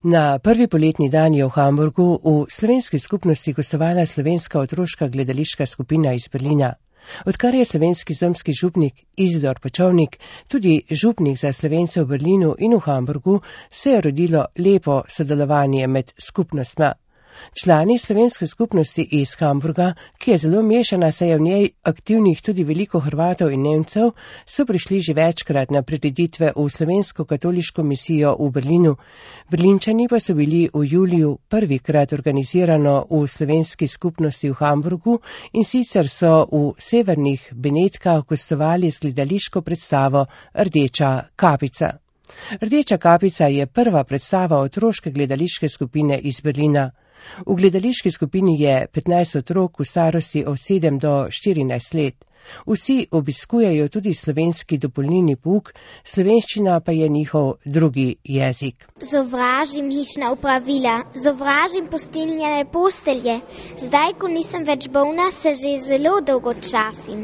Na prvi poletni dan je v Hamburgu v slovenski skupnosti gostovala slovenska otroška gledališka skupina iz Berlina. Odkar je slovenski zemski župnik Izidor Pečovnik tudi župnik za Slovence v Berlinu in v Hamburgu, se je rodilo lepo sodelovanje med skupnostma. Člani slovenske skupnosti iz Hamburga, ki je zelo mešana, saj je v njej aktivnih tudi veliko Hrvatov in Nemcev, so prišli že večkrat na prireditve v slovensko katoliško misijo v Berlinu. Berlinčani pa so bili v juliju prvikrat organizirano v slovenski skupnosti v Hamburgu in sicer so v severnih Benetkah gostovali z gledališko predstavo Rdeča kapica. Rdeča kapica je prva predstava otroške gledališke skupine iz Berlina. V gledališki skupini je 15 otrok v starosti od 7 do 14 let. Vsi obiskujejo tudi slovenski dopolnilni pouk, slovenščina pa je njihov drugi jezik. Sovražim hišna upravila, sovražim posteljne postelje. Zdaj, ko nisem več bolna, se že zelo dolgo časim.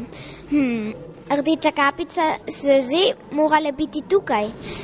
Rdeča kapica se že morala biti tukaj.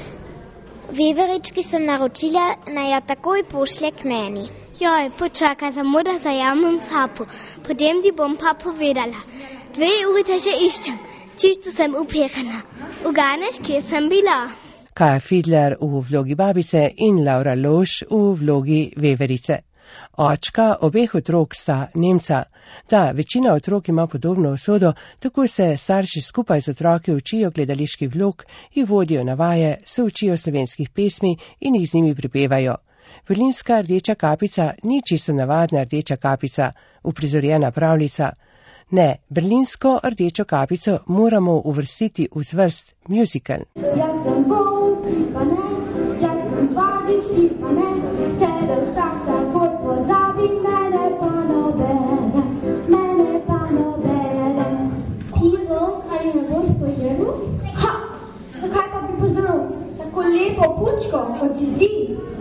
Veverički sem naročila, naj jo takoj pošlje k meni. Joj, počakaj, zamuda zajamem sapo, potem ti bom pa povedala. 2 ure te še iščem, čisto sem uperjena. Uganeš, kje sem bila? Kaja Fidler v vlogi babice in Laura Loš v vlogi veverice. Očka obeh otrok sta Nemca. Da, večina otrok ima podobno usodo, tako se starši skupaj z otroki učijo gledaliških vlog, jih vodijo na vaje, se učijo slovenskih pesmi in jih z njimi pripevajo. Berlinska rdeča kapica ni čisto navadna rdeča kapica, uprizorjena pravljica. Ne, berlinsko rdečo kapico moramo uvrstiti v zvrst musical. Jaz sem bol, pa ne, jaz sem vadič, ti pa ne, tebe vsak takoj pozabi, mene pa nobene, mene pa nobene. Ti bol, ali ne boš pozdravil? Ha, zakaj pa bi pozdravil tako lepo pučko, kot si ti?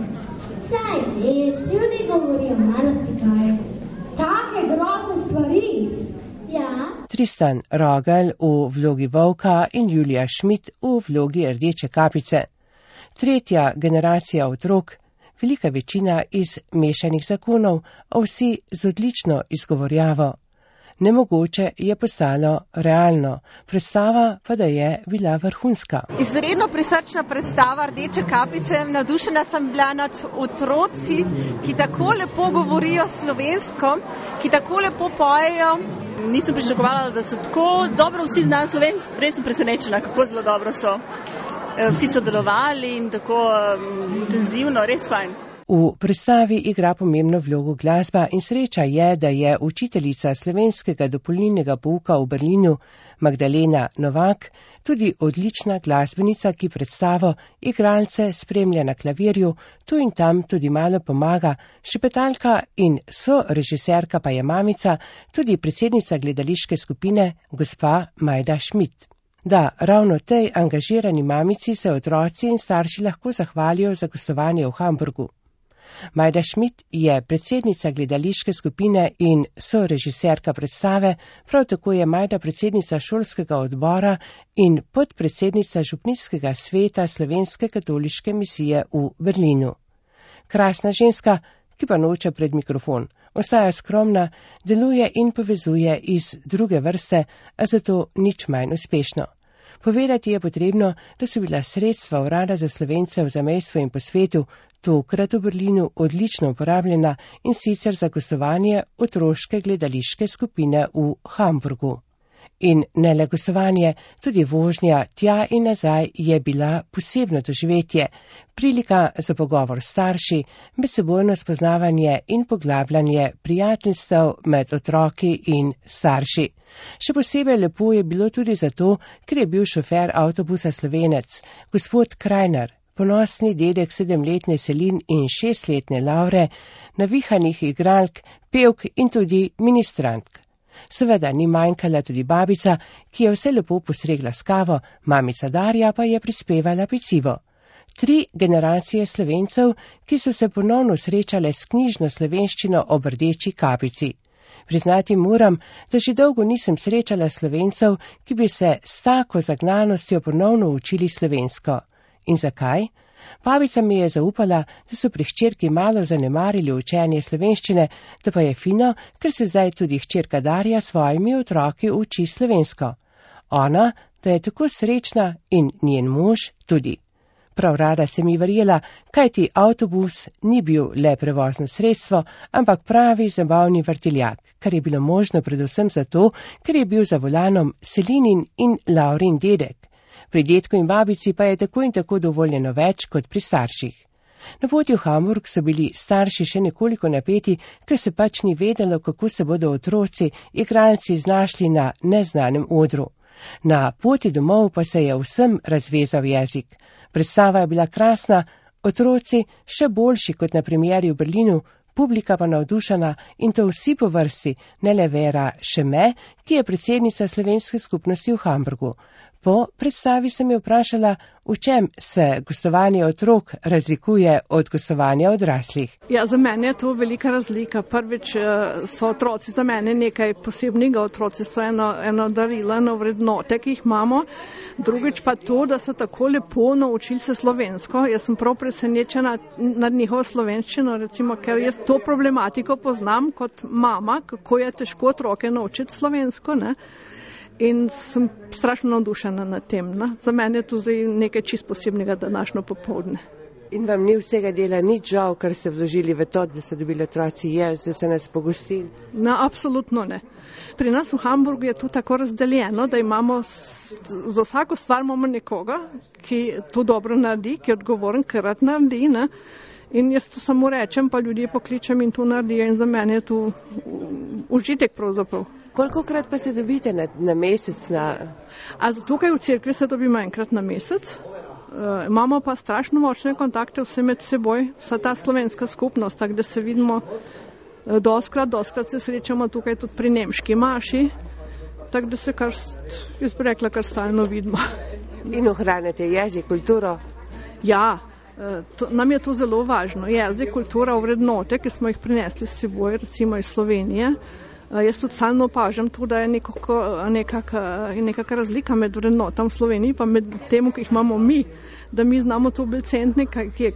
Saj res, ljudi govorijo malo cikaj. Take grozne stvari. Ja. Tristan Rogel v vlogi Volka in Julija Schmidt v vlogi Rdeče kapice. Tretja generacija otrok, velika večina iz mešanih zakonov, a vsi z odlično izgovorjavo. Nemogoče je postalo realno, predstava pa da je bila vrhunska. Izredno prisrčna predstava Rdeče kapice, navdušena sem bila nad otroci, ki tako lepo govorijo slovensko, ki tako lepo pojejo. Nisem pričakovala, da so tako dobro vsi znajo slovensko, res sem presenečena, kako zelo dobro so vsi sodelovali in tako intenzivno, res fajn. V predstavi igra pomembno vlogo glasba in sreča je, da je učiteljica slovenskega dopolnilnega pouka v Berlinu, Magdalena Novak, tudi odlična glasbenica, ki predstavo igralce spremlja na klavirju, tu in tam tudi malo pomaga, šepetalka in sorežiserka pa je mamica, tudi predsednica gledališke skupine, gospa Majda Schmidt. Da, ravno tej angažirani mamici se otroci in starši lahko zahvalijo za gostovanje v Hamburgu. Majda Schmidt je predsednica gledališke skupine in sorežiserka predstave, prav tako je Majda predsednica šolskega odbora in podpredsednica župnijskega sveta Slovenske katoliške misije v Berlinu. Krasna ženska, ki pa noče pred mikrofon. Ostaja skromna, deluje in povezuje iz druge vrste, a zato nič manj uspešno. Povedati je potrebno, da so bila sredstva Urada za Slovence v zamejstvu in po svetu tokrat v Berlinu odlično uporabljena in sicer za gostovanje otroške gledališke skupine v Hamburgu. In ne le gostovanje, tudi vožnja tja in nazaj je bila posebno doživetje, prilika za pogovor s starši, medsebojno spoznavanje in poglabljanje prijateljstev med otroki in starši. Še posebej lepo je bilo tudi zato, ker je bil šofer avtobusa Slovenec, gospod Krajner, ponosni dedek 7-letne Selin in 6-letne Laure, navihanih igralk, pevk in tudi ministrantk. Seveda ni manjkala tudi babica, ki je vse lepo postregla s kavo, mamica Darja pa je prispevala pecivo. 3 generacije Slovencev, ki so se ponovno srečale s knjižno slovenščino ob Rdeči kapici. Priznati moram, da že dolgo nisem srečala Slovencev, ki bi se s tako zagnanostjo ponovno učili slovensko. In zakaj? Babica mi je zaupala, da so pri hčerki malo zanemarili učenje slovenščine, da pa je fino, ker se zdaj tudi hčerka Darja svojimi otroki uči slovensko. Ona, da je tako srečna in njen mož tudi. Prav rada sem ji verjela, kajti avtobus ni bil le prevozno sredstvo, ampak pravi zabavni vrtiljak, kar je bilo možno predvsem zato, ker je bil za volanom Selinin in Laurin dedek. Pri dedku in babici pa je tako in tako dovoljeno več kot pri starših. Na poti v Hamburg so bili starši še nekoliko napeti, ker se pač ni vedelo, kako se bodo otroci, igralci znašli na neznanem odru. Na poti domov pa se je vsem razvezal jezik. Predstava je bila krasna, otroci še boljši kot na premieri v Berlinu, publika pa navdušena in to vsi po vrsti, ne le Vera Šeme, ki je predsednica slovenske skupnosti v Hamburgu. Po predstavi sem jo vprašala, v čem se gostovanje otrok razlikuje od gostovanja odraslih. Ja, za mene je to velika razlika. Prvič so otroci za mene nekaj posebnega, otroci so eno darilo, eno vrednote, ki jih imamo. Drugič pa to, da so tako lepo naučili se slovensko. Jaz sem prav presenečena nad njihovo slovenščino, recimo, ker jaz to problematiko poznam kot mama, kako je težko otroke naučiti slovensko, ne? In sem strašno navdušena nad tem. Ne? Za mene je to zdaj nekaj čist posebnega današnjo popoldne. In vam ni vsega dela nič žal, kar ste vložili v to, da so dobili otroci jaz, da se nas pogostili? No, absolutno ne. Pri nas v Hamburgu je to tako razdeljeno, da imamo za vsako stvar imamo nekoga, ki to dobro naredi, ki je odgovoren, ki rad naredi, ne? In jaz to samo rečem, pa ljudje pokličem in to naredijo in za mene je to užitek pravzaprav. Kolikokrat pa se dobite na mesec? Tukaj v cerkvi se dobimo enkrat na mesec. Imamo pa strašno močne kontakte vse med seboj, vsa ta slovenska skupnost, tako da se vidimo doskrat se srečamo tukaj tudi pri nemški maši, tako da se jaz bi rekla, kar stalno vidimo. In ohranjate jezik, kulturo? Ja, nam je to zelo važno. Jezik, kultura, vrednote, ki smo jih prinesli s seboj, recimo iz Slovenije. Jaz tudi stalno opažam to, da je nekakšna razlika med vrednotam v Sloveniji pa med temu, ki jih imamo mi, da mi znamo to bolj ceniti,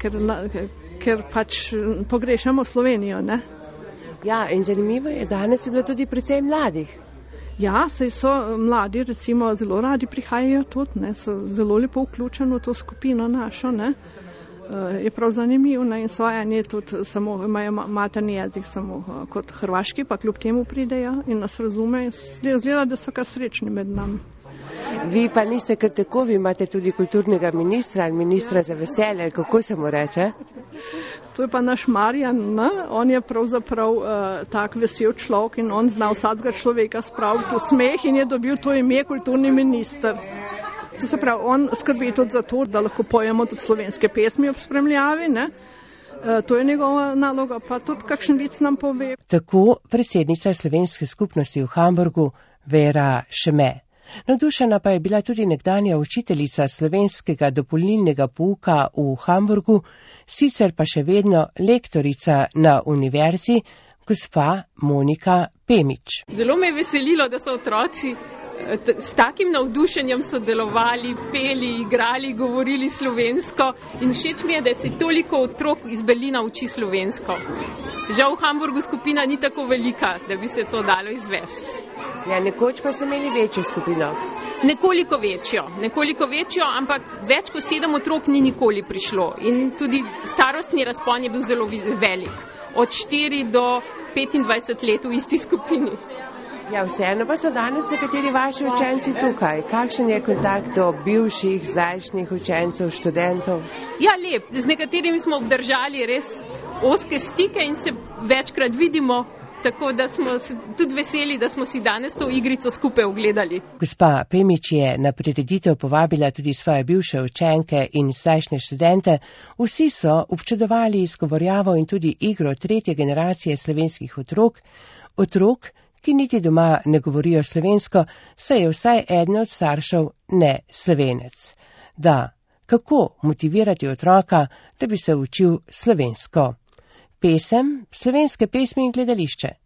ker pač pogrešamo Slovenijo, ne? Ja, in zanimivo je, danes je bilo tudi precej mladih. Ja, saj so mladi, recimo, zelo radi prihajajo tudi, ne? So zelo lepo vključeni v to skupino našo, ne? Je prav zanimiv, ne? In so eni tudi samo, imajo materni jezik samo kot hrvaški, pa kljub temu pridejo in nas razume in zgleda, da so kar srečni med nami. Vi pa niste kar tako, vi imate tudi kulturnega ministra ali ministra za veselje, kako se mu reče? To je pa naš Marjan, ne? On je pravzaprav tak vesel človek in on zna vsakega človeka spraviti v smeh in je dobil to ime kulturni minister. To se pravi, on skrbi tudi za to, da lahko pojemo tudi slovenske pesmi ob spremljavi, ne? To je njegova naloga, pa tudi kakšen vic nam pove. Tako predsednica slovenske skupnosti v Hamburgu Vera Šeme. Navdušena pa je bila tudi nekdanja učiteljica slovenskega dopolnilnega pouka v Hamburgu, sicer pa še vedno lektorica na univerzi, gospa Monika Pemič. Zelo me je veselilo, da so otroci s takim navdušenjem sodelovali, peli, igrali, govorili slovensko in všeč mi je, da se toliko otrok iz Berlina uči slovensko. Žal v Hamburgu skupina ni tako velika, da bi se to dalo izvesti. Ja, nekoč pa ste imeli večjo skupino. Nekoliko večjo, ampak več kot 7 otrok ni nikoli prišlo in tudi starostni razpon je bil zelo velik. Od 4 do 25 let v isti skupini. Ja, vseeno pa so danes nekateri vaši učenci tukaj. Kakšen je kontakt do bivših, zdajšnjih učencev, študentov? Ja, lep. Z nekaterimi smo obdržali res ozke stike in se večkrat vidimo, tako da smo tudi veseli, da smo si danes to igrico skupaj ogledali. Gospa Pemič je na prireditev povabila tudi svoje bivše učenke in zdajšnje študente. Vsi so občudovali izgovorjavo in tudi igro 3. generacije slovenskih otrok, ki niti doma ne govorijo slovensko, saj je vsaj eden od staršev ne slovenec. Da, kako motivirati otroka, da bi se učil slovensko? Pesem, slovenske pesmi in gledališče.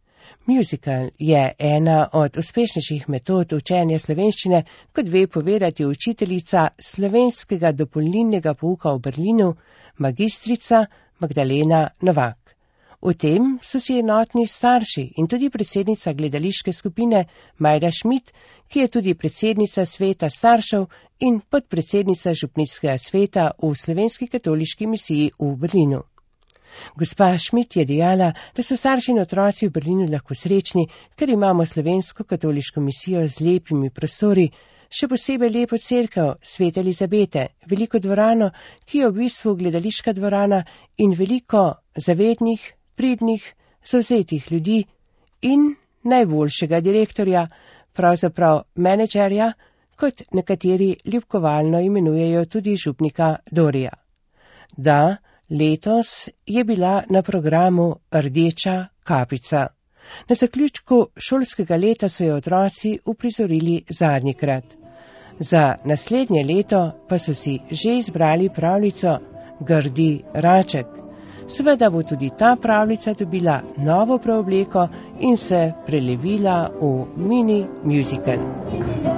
Musical je ena od uspešnejših metod učenja slovenščine, kot ve povedati učiteljica slovenskega dopolnilnega pouka v Berlinu, magistrica Magdalena Novak. V tem so si enotni starši in tudi predsednica gledališke skupine Majda Šmit, ki je tudi predsednica sveta staršev in podpredsednica župnijskega sveta v Slovenski katoliški misiji v Berlinu. Gospa Šmit je dejala, da so starši in otroci v Berlinu lahko srečni, ker imamo slovensko katoliško misijo z lepimi prostori, še posebej lepo cerkev Svete Elizabete, veliko dvorano, ki je v bistvu gledališka dvorana, in veliko zavednih, pridnih, zavzetih ljudi in najboljšega direktorja, pravzaprav menedžerja, kot nekateri ljubkovalno imenujejo tudi župnika Dorija. Da, letos je bila na programu Rdeča kapica. Na zaključku šolskega leta so jo otroci uprizorili zadnjikrat. Za naslednje leto pa so si že izbrali pravljico Grdi raček. Seveda bo tudi ta pravljica dobila novo preobleko in se prelevila v mini musical.